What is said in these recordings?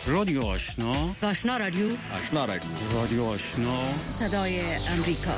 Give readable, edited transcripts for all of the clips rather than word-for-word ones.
رادیو آشنا، آشنا رادیو، آشنا رادیو، رادیو آشنا، صدای امریکا.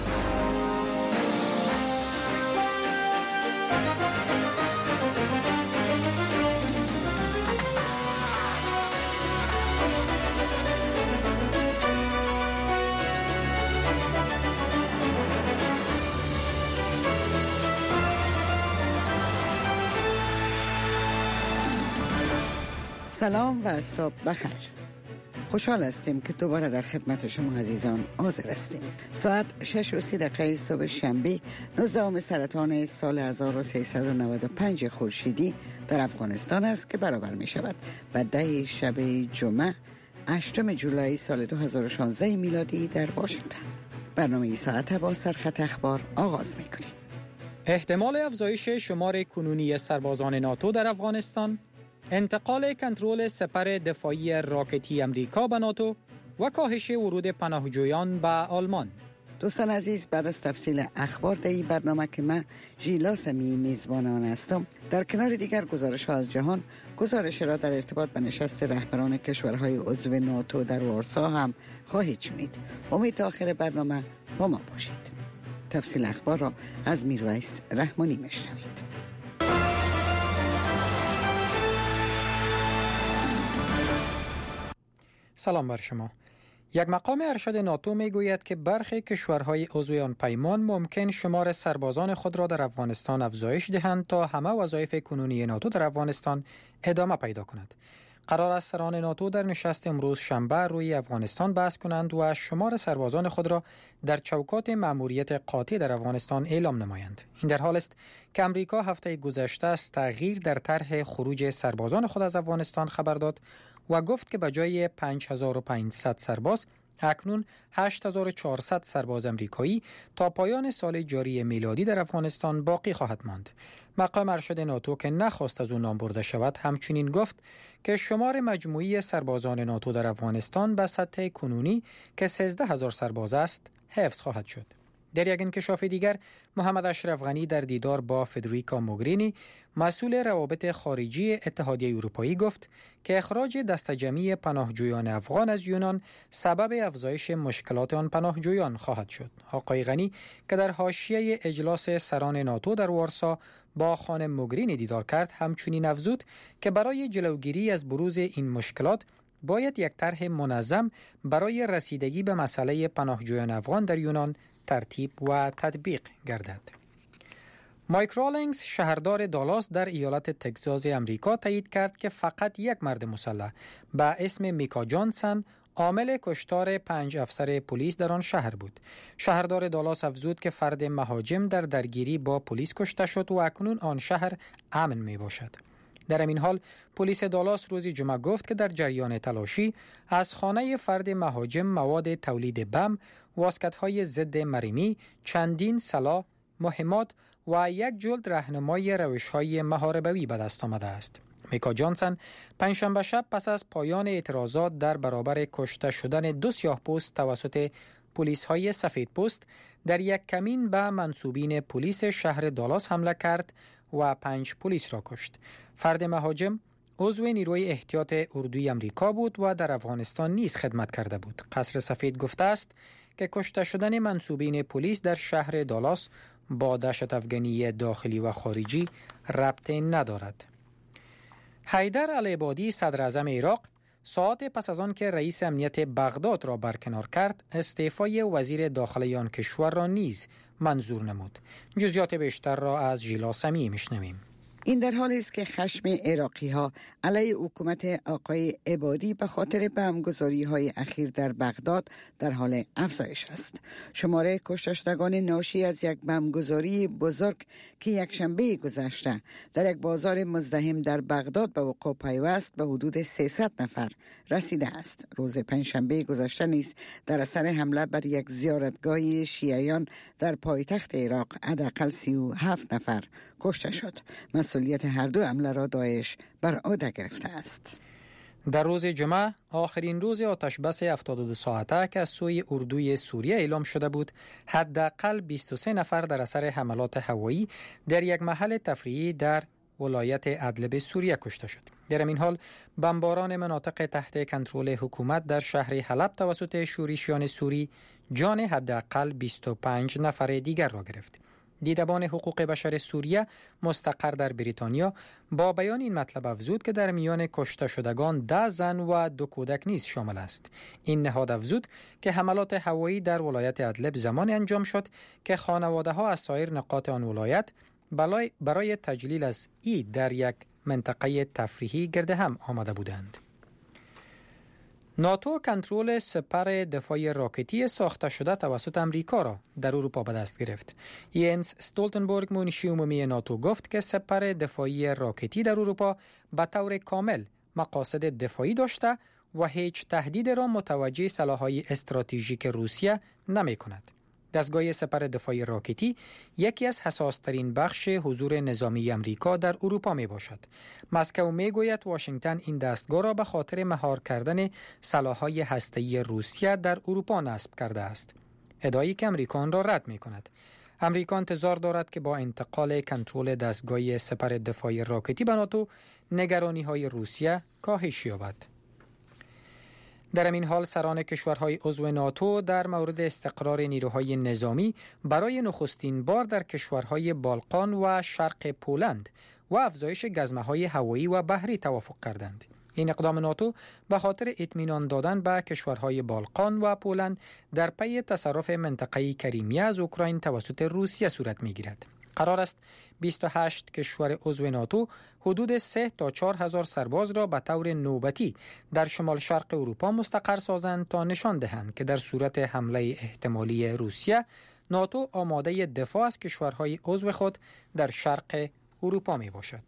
سلام و صبح بخیر. خوشحال هستیم که دوباره در خدمت شما عزیزان حاضر هستیم. ساعت 6:30 صبح شنبه 19 سرطان سال 1395 خورشیدی در افغانستان است که برابر می شود با 10 شب جمعه 8 جولای سال 2016 میلادی در واشنگتن. برنامه ای ساعت با سرخط اخبار آغاز می کنیم. احتمال افزایش شمار کنونی سربازان ناتو در افغانستان، انتقال کنترل سپر دفاعی راکتی امریکا به ناتو و کاهش ورود پناهجویان به آلمان. دوستان عزیز، بعد از تفصیل اخبار در این برنامه که من ژیلا سمی میزبان آن هستم، در کنار دیگر گزارش ها از جهان، گزارش را در ارتباط به نشست رهبران کشورهای عضو ناتو در وارسا هم خواهید شنید. امید تا آخر برنامه با ما باشید. تفصیل اخبار را از میرویس رحمانی میشنوید. سلام بر شما. یک مقام ارشد ناتو می گوید که برخی کشورهای عضو آن پیمان ممکن شمار سربازان خود را در افغانستان افزایش دهند تا همه وظایف کنونی ناتو در افغانستان ادامه پیدا کند. قرار است سران ناتو در نشست امروز شنبه روی افغانستان بحث کنند و شمار سربازان خود را در چوکات مأموریت قاطع در افغانستان اعلام نمایند. این در حال است که امریکا هفته گذشته از تغییر در طرح خروج سربازان خود از افغانستان خبر داد و گفت که به جای 5500 سرباز اکنون 8400 سرباز امریکایی تا پایان سال جاری میلادی در افغانستان باقی خواهد ماند. مقام ارشد ناتو که نخواست از او نام برده شود همچنین گفت که شمار مجموعی سربازان ناتو در افغانستان به سطح کنونی که 13000 سرباز است حفظ خواهد شد. در یک انکشاف دیگر، محمد اشرف غنی در دیدار با فدریکا موگرینی مسئول روابط خارجی اتحادیه اروپایی گفت که اخراج دسته جمعی پناهجویان افغان از یونان سبب افزایش مشکلات آن پناهجویان خواهد شد. آقای غنی که در حاشیه اجلاس سران ناتو در وارسا با خانم موگرینی دیدار کرد همچنین افزود که برای جلوگیری از بروز این مشکلات باید یک طرح منظم برای رسیدگی به مسئله پناهجویان افغان در یونان ترتیب و تطبیق گردد. مایک رالینگز شهردار دالاس در ایالت تگزاس امریکا تایید کرد که فقط یک مرد مسلح به اسم میکا جانسن عامل کشتار 5 افسر پلیس در آن شهر بود. شهردار دالاس افزود که فرد مهاجم در درگیری با پلیس کشته شد و اکنون آن شهر امن می باشد. در همین حال پلیس دالاس روز جمعه گفت که در جریان تلاشی از خانه فرد مهاجم مواد تولید بم، واسکت‌های ضد مرمی، چندین سلاح، مهمات و یک جلد راهنمای روش‌های محاربوی به دست آمده است. میکا جانسن پنجشنبه شب پس از پایان اعتراضات در برابر کشته شدن 2 سیاه‌پوست توسط پلیس‌های سفیدپوست در یک کمین به منصوبین پلیس شهر دالاس حمله کرد و 5 پلیس را کشت. فرد مهاجم عضو نیروی احتیاط اردوی امریکا بود و در افغانستان نیز خدمت کرده بود. قصر سفید گفته است که کشته شدن منصوبین پلیس در شهر دالاس با دهشت افغانی داخلی و خارجی ربطی ندارد. حیدر العبادی صدر اعظم عراق ساعات پس از آن که رئیس امنیت بغداد را برکنار کرد، استعفای وزیر داخلی آن کشور را نیز منظور نمود. جزئیات بیشتر را از ژیلا سمی میشنویم. این در حالی است که خشم عراقی ها علیه حکومت آقای عبادی به خاطر بمبگذاری های اخیر در بغداد در حال افزایش است. شماره کشته شدگان ناشی از یک بمبگذاری بزرگ که یک شنبه گذشته در یک بازار مزدحم در بغداد به وقوع پیوست به حدود 300 نفر رسیده است. روز پنجشنبه گذشته نیز در اثر حمله بر یک زیارتگاه شیعیان در پایتخت عراق حداقل 37 نفر کشته شد. مسئولیت هر دو حمله را داعش بر عهده گرفته است. در روز جمعه آخرین روز آتشبس 72 ساعته که از سوی اردوی سوریه اعلام شده بود، حداقل 23 نفر در اثر حملات هوایی در یک محل تفریحی در ولایت ادلب سوریه کشته شد. در این حال بمباران مناطق تحت کنترل حکومت در شهر حلب توسط شورشیان سوری جان حداقل 25 نفر دیگر را گرفت. دیدبان حقوق بشر سوریه مستقر در بریتانیا با بیان این مطلب افزود که در میان کشته شدگان 10 زن و 2 کودک نیز شامل است. این نهاد افزود که حملات هوایی در ولایت ادلب زمانی انجام شد که خانواده‌ها از سایر نقاط آن ولایت برای تجلیل از عید در یک منطقه تفریحی گرد هم آمده بودند. ناتو کنترل سپر دفاعی راکتی ساخته شده توسط امریکا را در اروپا به دست گرفت. ینس استولتنبرگ منشی عمومی ناتو گفت که سپر دفاعی راکتی در اروپا به طور کامل مقاصد دفاعی داشته و هیچ تهدید را متوجه سلاح‌های استراتژیک روسیه نمی کند. دستگاه سپر دفاعی راکتی یکی از حساس‌ترین بخش حضور نظامی امریکا در اروپا می باشد. مسکو می گوید واشنگتن این دستگاه را به خاطر مهار کردن سلاح‌های هسته‌ای روسیه در اروپا نصب کرده است. ادعایی که امریکا آن را رد می کند. امریکا انتظار دارد که با انتقال کنترل دستگاه سپر دفاعی راکتی به ناتو نگرانی‌های روسیه کاهش یابد. در این حال سران کشورهای عضو ناتو در مورد استقرار نیروهای نظامی برای نخستین بار در کشورهای بالقان و شرق پولند و افزایش گزمه‌های هوایی و بحری توافق کردند. این اقدام ناتو به خاطر اطمینان دادن به کشورهای بالقان و پولند در پی تصرف منطقه کریمیا از اوکراین توسط روسیه صورت می‌گیرد. قرار است 28 کشور عضو ناتو حدود 3 تا 4 هزار سرباز را به طور نوبتی در شمال شرق اروپا مستقر سازند تا نشان دهند که در صورت حمله احتمالی روسیه ناتو آماده دفاع از کشورهای عضو خود در شرق اروپا می باشد.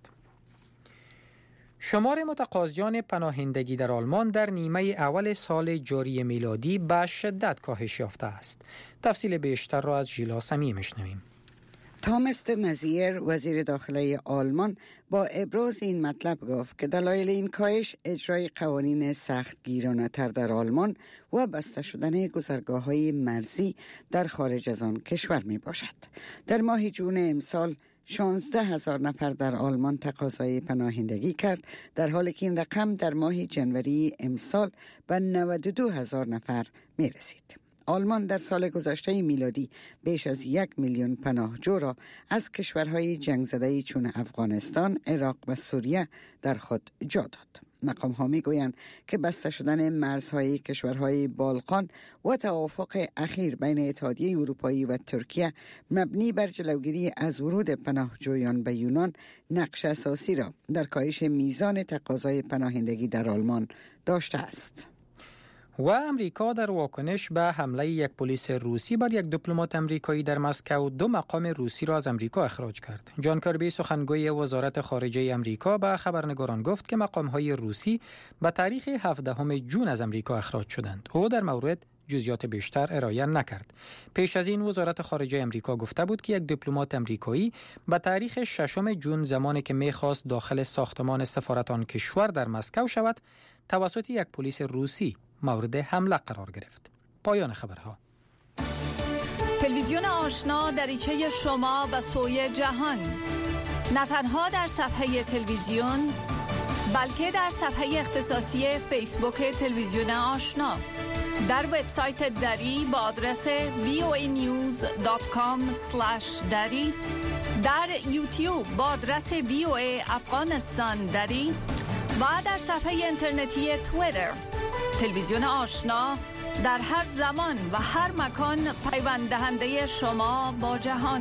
شمار متقاضیان پناهندگی در آلمان در نیمه اول سال جاری میلادی به شدت کاهش یافته است. تفصیل بیشتر را از ژیلا سمی میشنویم. تامس د مزیر وزیر داخله آلمان با ابراز این مطلب گفت که دلایل این کاهش اجرای قوانین سخت گیرانه تر در آلمان و بسته شدن گذرگاه‌های مرزی در خارج از آن کشور می باشد. در ماه جون امسال 16,000 نفر در آلمان تقاضای پناهندگی کرد، در حالی که این رقم در ماه جنوری امسال به 92,000 نفر می رسید. آلمان در سال گذشته میلادی بیش از 1 میلیون پناهجو را از کشورهای جنگ زده چون افغانستان، عراق و سوریه در خود جا داد. مقام‌ها می‌گویند که بسته شدن مرزهای کشورهای بالقان و توافق اخیر بین اتحادیه اروپایی و ترکیه مبنی بر جلوگیری از ورود پناهجویان به یونان نقش اساسی را در کاهش میزان تقاضای پناهندگی در آلمان داشته است. و امریکا در واکنش به حمله یک پلیس روسی بر یک دیپلمات امریکایی در مسکو 2 مقام روسی را از امریکا اخراج کرد. جان کربی سخنگوی وزارت خارجه امریکا به خبرنگاران گفت که مقام‌های روسی به تاریخ 17 جون از امریکا اخراج شدند. او در مورد جزئیات بیشتر ارائه نکرد. پیش از این وزارت خارجه امریکا گفته بود که یک دیپلمات امریکایی به تاریخ 6 جون زمانی که می‌خواست داخل ساختمان سفارت آن کشور در مسکو شود توسط یک پلیس روسی مورد حمله قرار گرفت. پایان خبرها. تلویزیون آشنا دریچه شما به سوی جهان، نه تنها در صفحه تلویزیون بلکه در صفحه اختصاصی فیسبوک تلویزیون آشنا، در وبسایت دری با آدرس voanews.com/dari، در یوتیوب با آدرس VOA افغانستان دری و در صفحه اینترنتی توییتر. تلویزیون آشنا در هر زمان و هر مکان پیوند دهنده شما با جهان.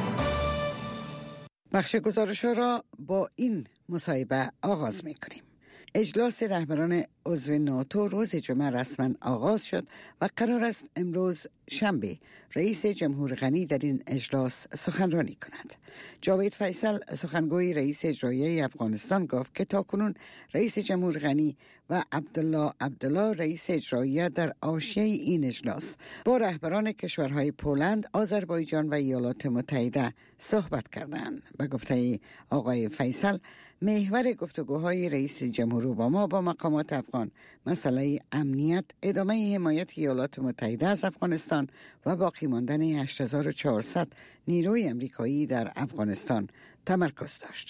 بخش گزارش را با این مصاحبه آغاز می‌کنیم. اجلاس رهبران عضو ناتو روز جمعه رسما آغاز شد و قرار است امروز شنبه رئیس جمهور غنی در این اجلاس سخنرانی کند. جاوید فیصل سخنگوی رئیس اجرایی افغانستان گفت که تاکنون رئیس جمهور غنی و عبدالله رئیس اجرایی در حاشیه این اجلاس با رهبران کشورهای پولند، آذربایجان و ایالات متحده صحبت کردند. به گفته آقای فیصل، محور گفتگوهای رئیس جمهور اوباما با مقامات افغان مسئله امنیت، ادامه حمایت ایالات متحده از افغانستان و باقی ماندن 8400 نیروی امریکایی در افغانستان تمرکز داشت.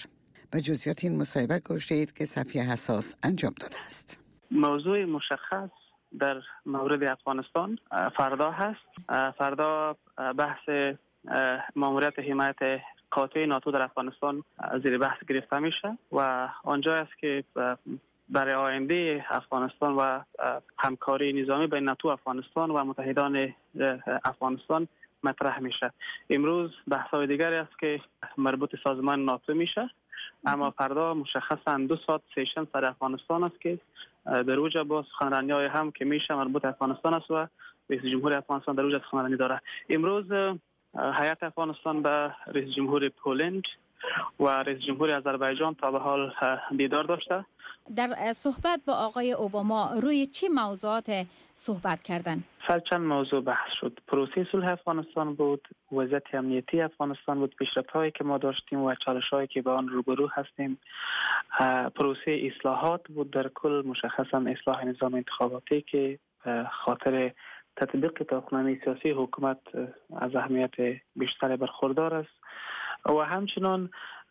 به جزئیات این مصاحبه گوش دهید که صفیه حساس انجام داده است. موضوع مشخص در مورد افغانستان فردا هست. فردا بحث ماموریت حمایت قاطع ناتو در افغانستان زیر بحث گرفته میشه و آنجا است که برای آینده افغانستان و همکاری نظامی بین ناتو افغانستان و متحدان افغانستان مطرح میشه. امروز بحث‌های دیگری است که مربوط سازمان ناتو میشه، اما فردا مشخصاً 2 ساعت سیشن سر افغانستان است که در اوجا با سخنرانی‌های هم که میشه مربوط افغانستان است و رئیس جمهور افغانستان در اوجا سخنرانی داره. امروز هیئت افغانستان به رئیس جمهور پولند و رئیس جمهور آذربایجان تا به حال دیدار داشته. در صحبت با آقای اوباما روی چه موضوعات صحبت کردن؟ سر چند موضوع بحث شد. پروسه صلح افغانستان بود، وضعیت امنیتی افغانستان بود، پیشرفت‌هایی که ما داشتیم و چالش‌هایی که با آن روبرو هستیم. پروسه اصلاحات بود، در کل مشخصاً اصلاح نظام انتخاباتی که خاطر تطبیق تاکنامه سیاسی حکومت از اهمیت بیشتر برخوردار است و همچنان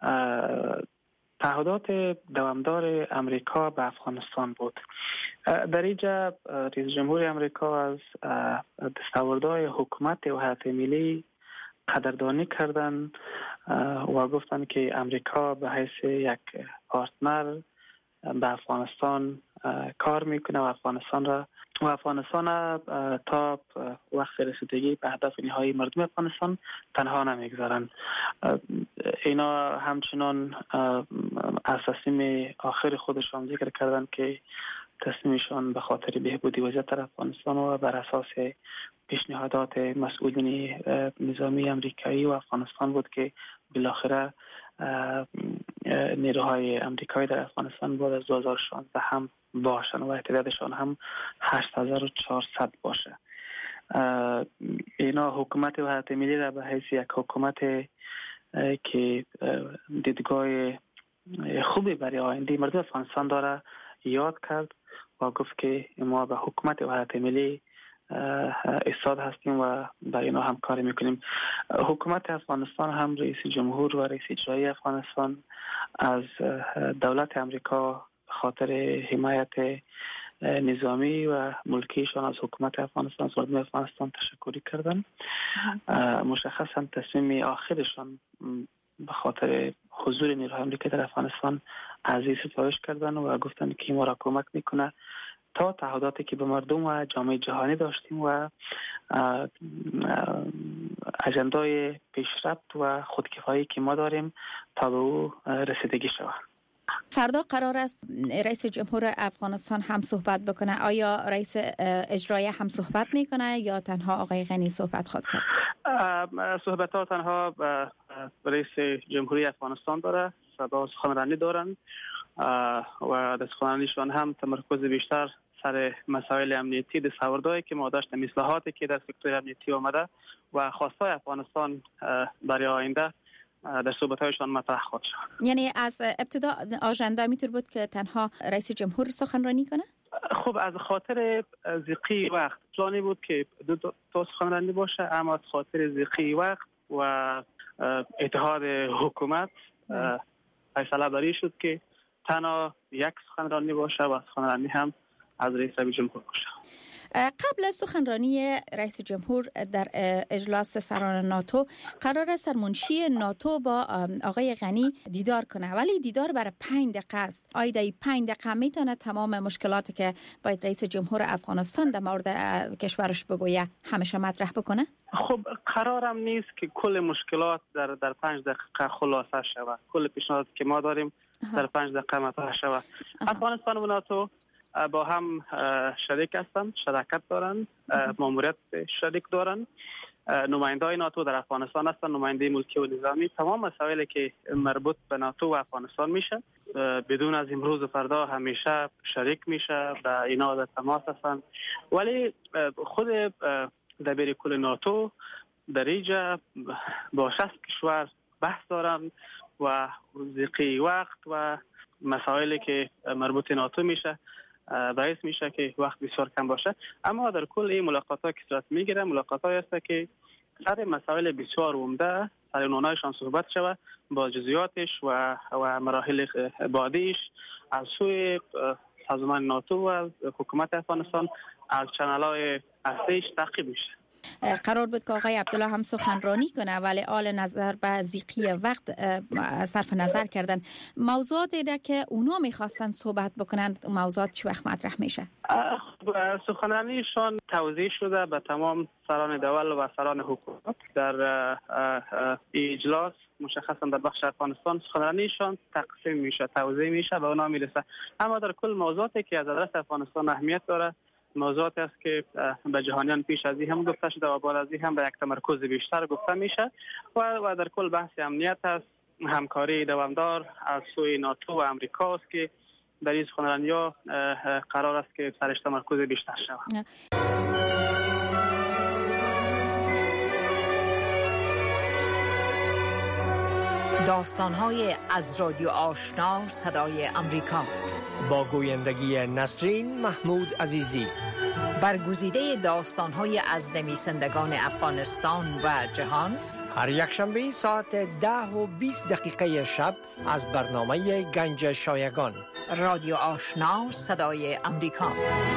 تعهدات دوامدار امریکا به افغانستان بود. در اینجا رئیس جمهور امریکا از دستاوردهای حکومت وحدت ملی قدردانی کردند و گفتند که امریکا به حیث یک پارتنر به افغانستان کار میکنه و افغانستان تا وقت رسیدگی به هدف نهایی مردم افغانستان تنها نمیگذارن. اینا همچنان از تصمیم آخر خودشان ذکر کردن که تصمیمشان به خاطر بهبودی وضعیت در افغانستان و بر اساس پیشنهادات مسئولین نظامی امریکایی و افغانستان بود که بالاخره نیروهای امریکایی در افغانستان بعد از 2016 هم باشن و تعدادشان هم 8400 باشه. اینا حکومت وحدت ملی را به حیث یک حکومت که دیدگاه خوبی برای آینده مردم افغانستان داره یاد کرد و گفت که ما به حکومت وحدت ملی ایستاد هستیم و با اینا همکاری میکنیم. حکومت افغانستان هم رئیس جمهور و رئیس اجرایی افغانستان از دولت امریکا خاطر حمایت نظامی و ملکیشان از حکومت افغانستان از مردم افغانستان تشکر کردن. مشخصا تصمیم آخرشان به خاطر حضور نیروهای امریکایی در افغانستان عزیز ستایش کردن و گفتن که ما را کمک میکنه تا تعهداتی که به مردم و جامعه جهانی داشتیم و اجندای پیشرفت و خودکفایی که ما داریم تا به او رسیدگی شود. فردا قرار است رئیس جمهور افغانستان هم صحبت بکنه. آیا رئیس اجرایی هم صحبت میکنه یا تنها آقای غنی صحبت خواهد کرد؟ صحبت ها تنها رئیس جمهوری افغانستان داره، سخنرانی دارن و در سخنرانیشان هم تمرکز بیشتر سر مسائل امنیتی، دستاوردهایی که ما داشتیم، اصلاحاتی که در سکتور امنیتی آمده و خواستهای افغانستان برای آینده در صحبت‌هایشان مطرح خواهد شد. یعنی از ابتدا آژاندا میتونه بود که تنها رئیس جمهور سخنرانی کنه؟ خب از خاطر ضیقی وقت پلانی بود که 2 تا سخنرانی باشه، اما از خاطر ضیقی وقت و اتحاد حکومت فیصله بری شد که تنها یک سخنرانی باشه و سخنرانی هم از رئیس جمهور باشه. قبل از سخنرانی رئیس جمهور در اجلاس سران ناتو قرار است سرمنشی ناتو با آقای غنی دیدار کنه، ولی دیدار برای 5 دقیقه است. آیا در 5 دقیقه میتونه تمام مشکلاتی که باید رئیس جمهور افغانستان در مورد کشورش بگویه همیشه مطرح بکنه؟ خب قرارم نیست که کل مشکلات در 5 دقیقه خلاصه شود. کل پیشنهاداتی که ما داریم در 5 دقیقه مطرح شود. افغانستان و ناتو با هم شریک هستند، شراکت دارند، ماموریت شریک دارند. نماینده‌های ناتو در افغانستان هستند، نماینده ملکی و نظامی. تمام مسائلی که مربوط به ناتو و افغانستان میشه بدون از امروز و فردا همیشه شریک میشه، به اینا در تماس هستند. ولی خود دبیر کل ناتو در اینجا با 60 کشور بحث دارند و ضیقی وقت و مسائلی که مربوط ناتو میشه باعث میشه که وقت بسیار کم باشه. اما در کل این ملاقات ها که صورت میگیره ملاقات هایی است که سر مسائل بسیار عمده سر اونایشان صحبت شود با جزئیاتش و مراحل بعدیش از سوی سازمان ناتو و حکومت افغانستان از چنل‌های اصلیش تعقیب میشه. قرار بود که آقای عبدالله هم سخنرانی کنه ولی آل نظر به ضیقی وقت صرف نظر کردن. موضوعاتی را که اونا میخواستن صحبت بکنن موضوعات چه وقت مطرح میشه؟ سخنرانیشان توضیح شده به تمام سران دول و سران حکومت در اجلاس مشخصا در بخش افغانستان. سخنرانیشان تقسیم میشه، توضیح میشه، به اونا میرسه. اما در کل موضوعاتی که از آدرس افغانستان اهمیت داره موضوعات است که به جهانیان پیش از این هم گفته شده و بعد از این هم به یک تمرکز بیشتر گفته میشه و در کل بحث امنیت است، همکاری دوامدار از سوی ناتو و امریکا است که در این سخنرانی‌ها قرار است که سرش تمرکز بیشتر شود. داستان‌های از رادیو آشنا صدای امریکا با گویندگی نسرین محمود عزیزی. برگزیده داستان‌های از نویسندگان افغانستان و جهان هر یک شنبه ساعت 10:20 شب از برنامه گنج شایگان. رادیو آشنا صدای امریکا.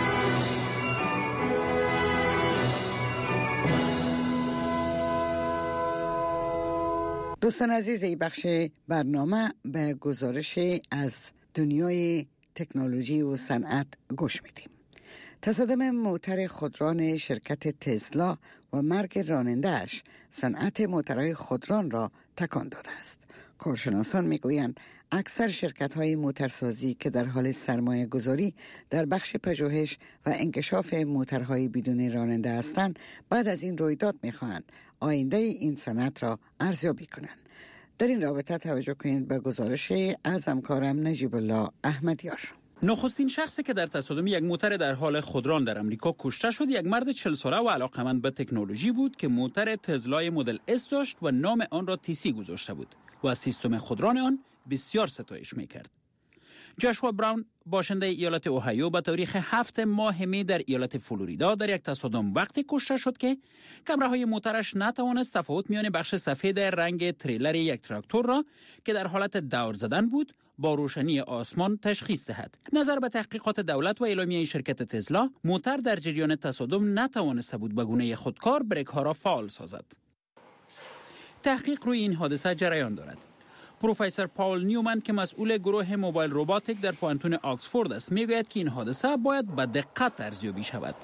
دوستان عزیز، این بخش برنامه به گزارش از دنیای تکنولوژی و صنعت گوش میدیم. تصادم موتر خودران شرکت تسلا و مرگ راننده‌اش صنعت موترهای خودران را تکان داده است. کارشناسان میگویند اکثر شرکت‌های موترسازی که در حال سرمایه گذاری در بخش پژوهش و انکشاف موترهای بدون راننده هستند بعد از این رویداد می‌خواهند آینده این صنعت را ارزیابی کنند. در این رابطه توجه کنید به گزارش از همکارم نجیب الله احمدیار. نخستین شخصی که در تصادم یک موتر در حال خودران در امریکا کشته شد یک مرد 40 ساله و علاقه‌مند به تکنولوژی بود که موتر تسلای مدل اس داشت و نام آن را تیسی گذاشته بود و از سیستم خودران آن بسیار ستایش می‌کرد. جاشوا براون باشنده ایالت اوهایو به تاریخ 7 ماه می در ایالت فلوریدا در یک تصادم وقتی کشته شد که کامراهای موترش نتوانست تفاوت میان بخش سفید رنگ تریلر یک تراکتور را که در حالت دور زدن بود با روشنی آسمان تشخیص دهد. نظر به تحقیقات دولت و اعلامیه شرکت تسلا، موتر در جریان تصادم نتوانسته بود به گونه خودکار بریک ها را فعال سازد. تحقیق روی این حادثه جریان دارد. پروفسور پاول نیومن که مسئول گروه موبایل روباتیک در پوانتون آکسفورد است میگوید که این حادثه باید به دقت ارزیابی شود.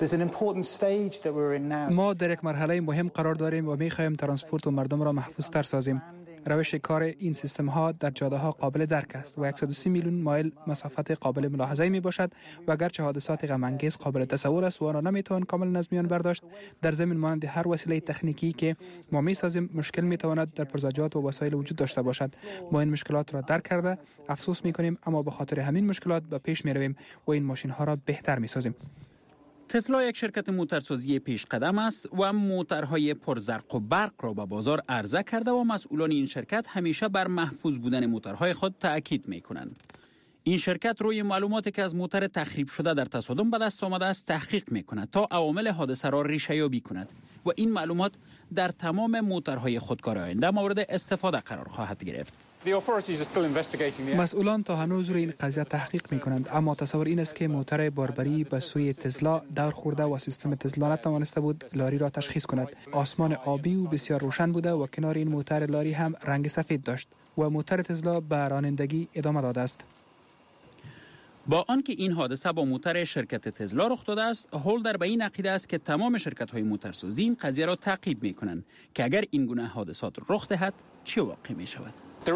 ما در یک مرحله مهم قرار داریم و می‌خواهیم ترانسپورت و مردم را محفوظ‌تر سازیم. روش کار این سیستم ها در جاده ها قابل درک است و 130 میلیون مایل مسافت قابل ملاحظه می باشد و اگرچه حادثات غم انگیز قابل تصور است و آن را نمیتوان کاملا از میان برداشت، در ضمن مانند هر وسیله تکنیکی که ما می سازیم مشکل می تواند در پرزجات و وسایل وجود داشته باشد. ما این مشکلات را درک کرده افسوس می کنیم، اما به خاطر همین مشکلات به پیش می رویم و این ماشین ها را بهتر می سازیم. تسلا یک شرکت موترسازی پیش قدم است و موترهای پرزرق و برق را به بازار عرضه کرده و مسئولان این شرکت همیشه بر محفوظ بودن موترهای خود تأکید می کنند. این شرکت روی معلوماتی که از موتر تخریب شده در تصادم به دست آمده است تحقیق می کند تا عوامل حادثه را ریشه یابی کند و این معلومات در تمام موترهای خودکار آینده مورد استفاده قرار خواهد گرفت. مسئولان تا هنوز روی این قضیه تحقیق می کنند، اما تصور این است که موتر باربری به سوی تسلا دور خورده و سیستم تسلا نتوانسته بود لاری را تشخیص کند. آسمان آبی و بسیار روشن بوده و کنار این موتر لاری هم رنگ سفید داشت و موتر تسلا به رانندگی ادامه داده است. با آنکه این حادثه با موتر شرکت تسلا رخ داده است، هولدر به این عقیده است که تمام شرکت‌های موترسازی این قضیه را تعقیب می‌کنند که اگر این گونه حادثات رخ دهد چه واقع می‌شود.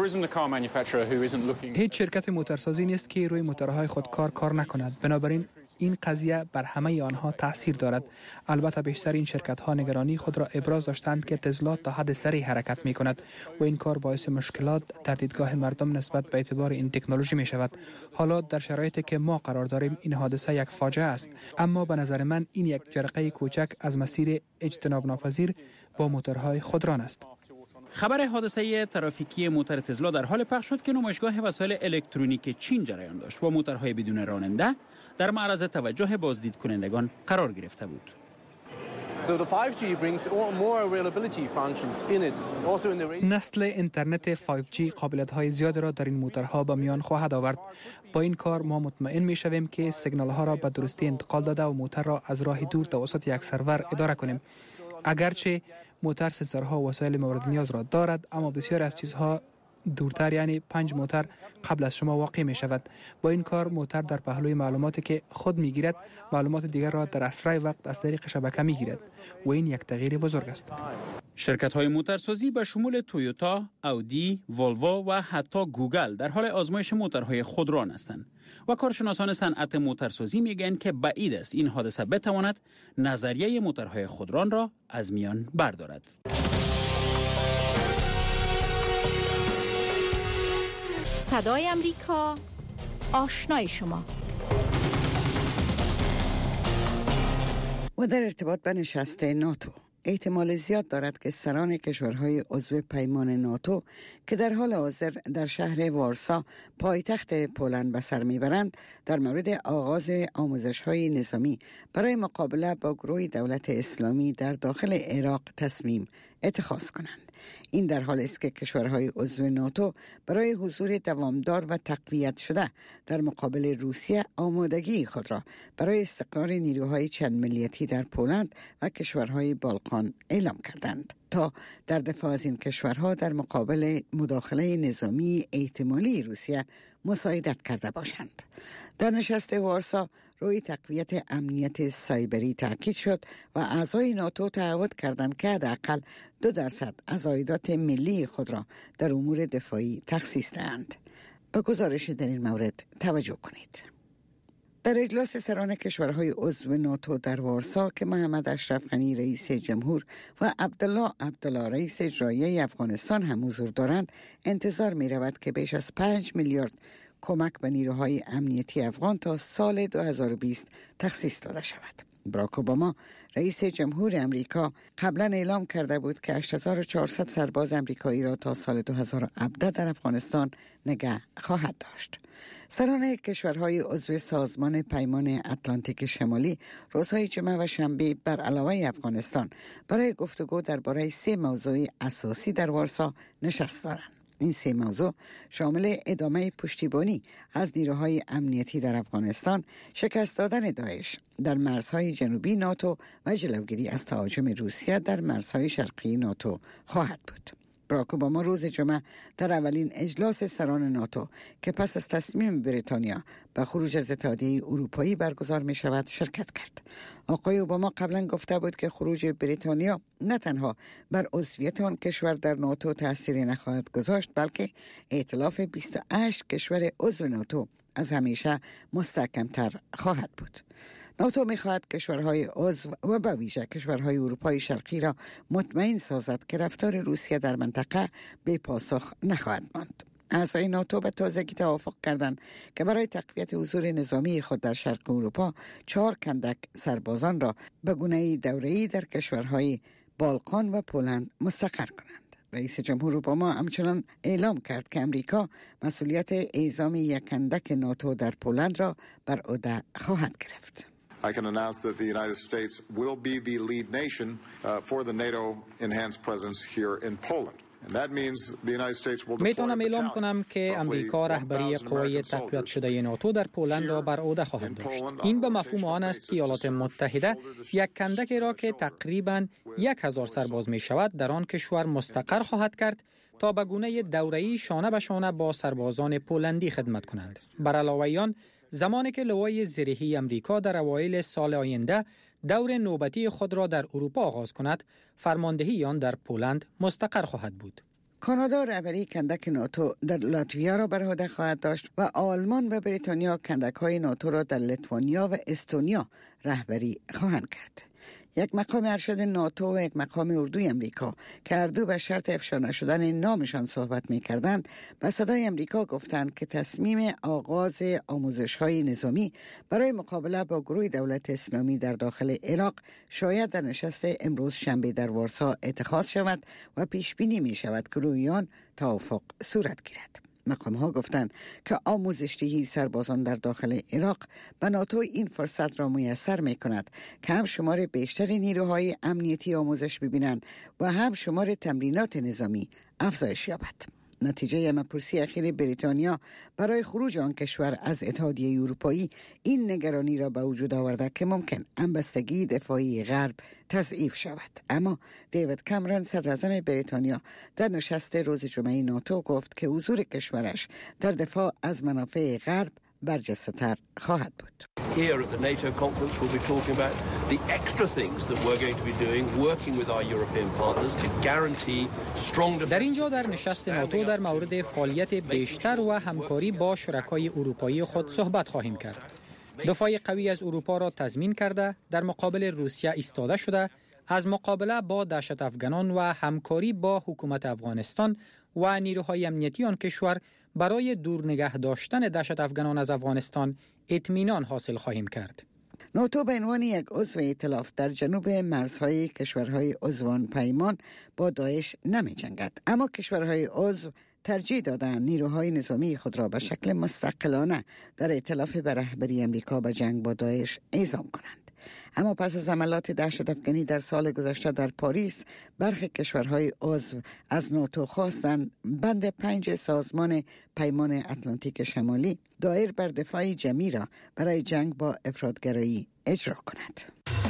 هیچ شرکت موترسازی نیست که روی موترهای خودکار کار نکند، بنابراین این قضیه بر همه آنها تاثیر دارد. البته بیشتر این شرکت‌ها نگرانی خود را ابراز داشتند که تسلا تا حد سریع حرکت می‌کند و این کار باعث مشکلات در دیدگاه مردم نسبت به اعتبار این تکنولوژی می‌شود. حالا در شرایطی که ما قرار داریم این حادثه یک فاجعه است، اما به نظر من این یک جرقه کوچک از مسیر اجتناب ناپذیر با موترهای خودران است. خبر حادثه ترافیکی موتر تسلا در حال پخش شد که نمایشگاه وسایل الکترونیک چین جریان داشت و موترهای بدون راننده در معرض توجه بازدید کنندگان قرار گرفته بود. نسل اینترنت 5G قابلیت‌های زیادی را در این موتورها به میان خواهد آورد. با این کار ما مطمئن می‌شویم که سیگنال‌ها را به درستی انتقال داده و موتور را از راه دور توسط یک سرور اداره کنیم. اگرچه موتور سنسورها و وسایل مورد نیاز را دارد، اما بسیار از چیزها دورتر، یعنی 5 موتور قبل از شما واقع می شود. با این کار موتور در پهلوی معلوماتی که خود می گیرد، معلومات دیگر را در اسرع وقت از طریق شبکه می گیرد و این یک تغییر بزرگ است. شرکت های موتورسازی به شمول تویوتا، اودی، والوو و حتی گوگل در حال آزمایش موتورهای خودران هستند و کارشناسان صنعت موتورسازی میگن که بعید است این حادثه بتواند نظریه موتورهای خودران را از میان بردارد. صدای امریکا، آشنای شما. و در ارتباط به نشست ناتو، احتمال زیاد دارد که سران کشورهای عضو پیمان ناتو که در حال حاضر در شهر وارسا پایتخت پولند به سر میبرند در مورد آغاز آموزش‌های نظامی برای مقابله با گروه دولت اسلامی در داخل عراق تصمیم اتخاذ کنند. این در حالی است که کشورهای عضو ناتو برای حضور دوامدار و تقویت شده در مقابل روسیه آمادگی خود را برای استقرار نیروهای چند ملیتی در پولند و کشورهای بالقان اعلام کردند تا در دفاع از این کشورها در مقابل مداخله نظامی احتمالی روسیه مساعدت کرده باشند. در نشست وارسا روی تقویت امنیت سایبری تاکید شد و اعضای ناتو تعهد کردند که حداقل 2% از عایدات ملی خود را در امور دفاعی تخصیص دهند. به گزارش در این مورد توجه کنید. در اجلاس سران کشورهای عضو ناتو در وارسا که محمد اشرف غنی رئیس جمهور و عبدالله رئیس اجرایی افغانستان هم حضور دارند، انتظار می رود که بیش از 5 میلیارد کمک به نیروهای امنیتی افغان تا سال 2020 تخصیص داده شود. باراک اوباما رئیس جمهور امریکا قبلا اعلام کرده بود که 8400 سرباز امریکایی را تا سال 2017 در افغانستان نگه خواهد داشت. سران کشورهای عضو سازمان پیمان اتلانتیک شمالی روزهای جمعه و شنبه بر علاوه افغانستان برای گفتگو درباره 3 موضوع اساسی در وارسا نشست دارند. این 3 موضوع شامل ادامه پشتیبانی از نیروهای امنیتی در افغانستان، شکست دادن داعش در مرزهای جنوبی ناتو و جلوگیری از تهاجم روسیه در مرزهای شرقی ناتو خواهد بود. باراک اوباما روز جمعه در اولین اجلاس سران ناتو که پس از تصمیم بریتانیا به خروج از اتحادیه اروپایی برگزار می شود شرکت کرد. آقای اوباما قبلا گفته بود که خروج بریتانیا نه تنها بر عضویت آن کشور در ناتو تأثیری نخواهد گذاشت، بلکه ائتلاف 28 کشور عضو ناتو از همیشه مستحکمتر خواهد بود. ناتو می‌خواهد کشورهای عضو و به ویژه کشورهای اروپای شرقی را مطمئن سازد که رفتار روسیه در منطقه بی پاسخ نخواهد ماند. اعضای ناتو به تازگی توافق کردند که برای تقویت حضور نظامی خود در شرق اروپا 4 کندک سربازان را به گونه دوره‌ای در کشورهای بالقان و پولند مستقر کنند. رئیس جمهور اوباما همچنان اعلام کرد که امریکا مسئولیت اعزام یک کندک ناتو در پولند را بر عهده خواهد گرفت. I can announce that the United States will be the lead nation for the NATO enhanced presence here in Poland. And that means the United States will deploy میتونم اعلام کنم که امریکا رهبری قوای تقویت شده ناتو در پولند را بر عهده خواهد داشت. این به مفهوم آن است که ایالات متحده یک کندکی را که تقریباً 1000 سرباز می شود در آن کشور مستقر خواهد کرد تا به گونه دوره‌ای شانه به شانه با سربازان پولندی خدمت کنند. بر علاوه آن، زمانی که لوای زرهی امریکا در اوایل سال آینده دور نوبتی خود را در اروپا آغاز کند، فرماندهی آن در پولند مستقر خواهد بود. کانادا رهبری کندک ناتو در لاتویا را بر عهده خواهد داشت و آلمان و بریتانیا کندک‌های ناتو را در لیتوانیا و استونیا رهبری خواهند کرد. یک مقام ارشد ناتو و یک مقام اردوی امریکا که هر دو به شرط افشا نشدن نامشان صحبت می کردند به صدای امریکا گفتند که تصمیم آغاز آموزش‌های نظامی برای مقابله با گروه دولت اسلامی در داخل عراق شاید در نشست امروز شنبه در وارسا اتخاذ شود و پیش بینی می شود که روی آن توافق صورت گیرد. مقام‌ها گفتند که آموزش‌دهی سربازان در داخل عراق به ناتو این فرصت را میسر می‌کند که هم شمار بیشتر نیروهای امنیتی آموزش ببینند و هم شمار تمرینات نظامی افزایش یابد. نتیجه همه‌پرسی اخیر بریتانیا برای خروج آن کشور از اتحادیه اروپایی این نگرانی را به وجود آورده که ممکن همبستگی دفاعی غرب تضعیف شود. اما دیوید کامرون صدراعظم بریتانیا در نشست روز جمعه ناتو گفت که حضور کشورش در دفاع از منافع غرب برجسته‌تر خواهد بود. Here at the NATO conference we'll be talking about the extra things that we're going to be doing, working with our European partners to guarantee strong defense. در اینجا در نشست ناتو در مورد فعالیت بیشتر و همکاری با شرکای اروپایی خود صحبت خواهیم کرد. دفاع قوی از اروپا را تضمین کرده در مقابل روسیه ایستاده شده، از مقابله با دهشت افغانان و همکاری با حکومت افغانستان و نیروهای امنیتی آن کشور برای دور نگه داشتن دهشت افغانان از افغانستان اطمینان حاصل خواهیم کرد. ناتو به عنوان یک عضو ائتلاف در جنوب مرزهای کشورهای عضوان پیمان با داعش نمی جنگد، اما کشورهای عضو ترجیح دادن نیروهای نظامی خود را به شکل مستقلانه در ائتلاف به رهبری امریکا به جنگ با داعش اعزام کنند. اما پس از حملات دهشت افغانی در سال گذشته در پاریس، برخی کشورهای عضو از ناتو خواستند بند 5 سازمان پیمان اتلانتیک شمالی دایر بر دفاع جمعی را برای جنگ با افراطگرایی اجرا کند.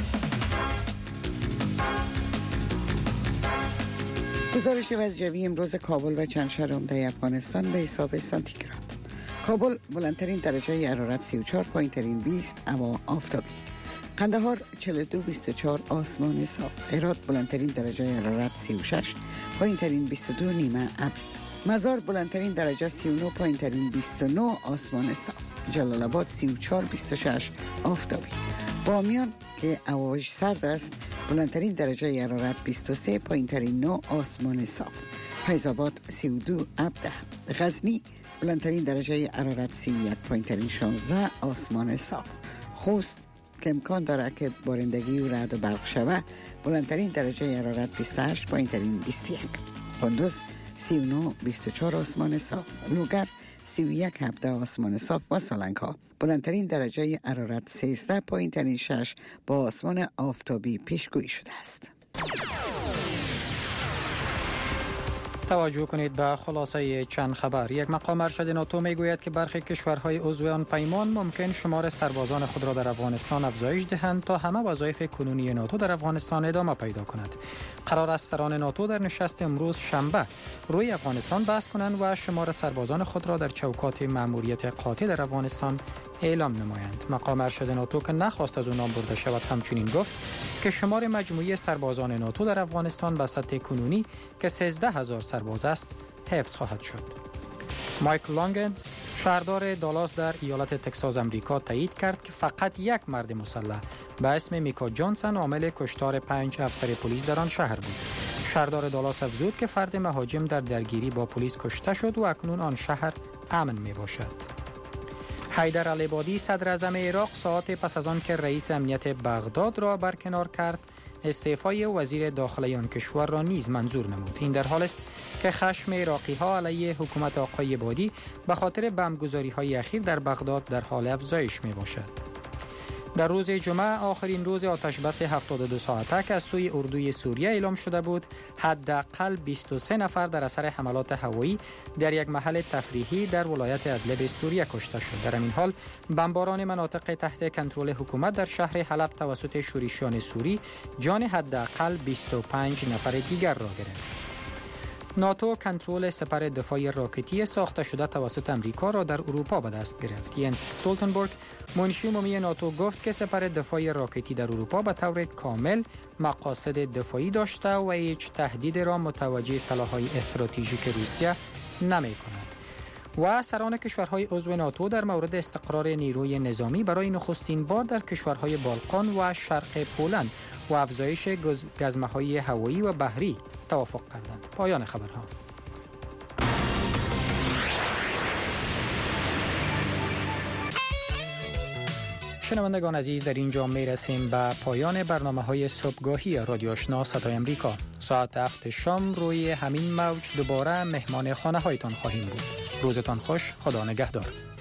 گزارش وضع امروز کابل و چند شهر عمده افغانستان به حساب سانتیگراد. کابل بلندترین درجه حرارت 34، پایین‌ترین 20، هوا آفتابی. قندهار 42-24 آسمان صاف. هرات بلندترین درجه حرارت 36، پایین‌ترین 22، نیمه ابری. مزار بلندترین درجه 39، پایین‌ترین 29 آسمان صاف. جلال آباد 34-26 آفتابی. بامیان که هواش سرد است بلندترین درجه حرارت 23، پایین‌ترین 9 آسمان صاف. فیض آباد 32 ابر. غزنی بلندترین درجه حرارت 31، پایین‌ترین 16 آسمان صاف. خوست که امکان داره که بارندگی و رعد و برق شود بلندترین درجه حرارت 28، پایین‌ترین 21. کندوز 39-24 آسمان صاف. لوگر 31-17 آسمان صاف و سالنگ‌ها بلندترین درجه حرارت 13، پایین‌ترین 6 با آسمان آفتابی پیشگویی شده است. توجه کنید به خلاصه چند خبر. یک مقام ارشد ناتو میگوید که برخی کشورهای عضو آن پیمان ممکن شمار سربازان خود را در افغانستان افزایش دهند تا همه وظایف کنونی ناتو در افغانستان ادامه پیدا کند. قرار است سران ناتو در نشست امروز شنبه روی افغانستان بحث کنند و شمار سربازان خود را در چوکات مأموریت قاطع در افغانستان اعلام نمایند. مقام ارشد ناتو که نخواست از او نام برده شود همچنین گفت که شمار مجموعی سربازان ناتو در افغانستان به سطح کنونی که 13,000 سرباز است حفظ خواهد شد. مایکل لانگنز شهردار دالاس در ایالت تکساس آمریکا تایید کرد که فقط یک مرد مسلح به اسم میکا جانسن عامل کشتار 5 افسر پلیس در آن شهر بود. شهردار دالاس افزود که فرد مهاجم در درگیری با پلیس کشته شد و اکنون آن شهر امن می باشد. حیدر العبادی صدر اعظم عراق ساعات پس از آن که رئیس امنیت بغداد را برکنار کرد استعفای وزیر داخلی آن کشور را نیز منظور نمود. این در حال است که خشم عراقی ها علیه حکومت آقای عبادی به خاطر بمبگذاری های اخیر در بغداد در حال افزایش می باشد. در روز جمعه آخرین روز آتش بس 72 ساعته که از سوی اردوی سوریه اعلام شده بود، حداقل 23 نفر در اثر حملات هوایی در یک محل تفریحی در ولایت ادلب سوریه کشته شد. در این حال بمباران مناطق تحت کنترل حکومت در شهر حلب توسط شورشیان سوری جان حداقل 25 نفر دیگر را گرفت. ناتو کنترل سپر دفاعی راکتی ساخته شده توسط امریکا را در اروپا به دست گرفت. ینس استولتنبرگ منشی عمومی ناتو گفت که سپر دفاعی راکتی در اروپا به طور کامل مقاصد دفاعی داشته و هیچ تهدید را متوجه سلاح‌های استراتژیک روسیه نمی کند. و سران کشورهای عضو ناتو در مورد استقرار نیروی نظامی برای نخستین بار در کشورهای بالکان و شرق پولند و افزایش گزمه‌های هوایی و بحری توافق کردند. پایان خبرها. شنوندگان عزیز، در اینجا می رسیم به پایان برنامه‌های صبحگاهی رادیو آشنا صدای امریکا. ساعت 7 شام روی همین موج دوباره مهمان خانه هایتان خواهیم بود. روزتان خوش. خدا نگهدار.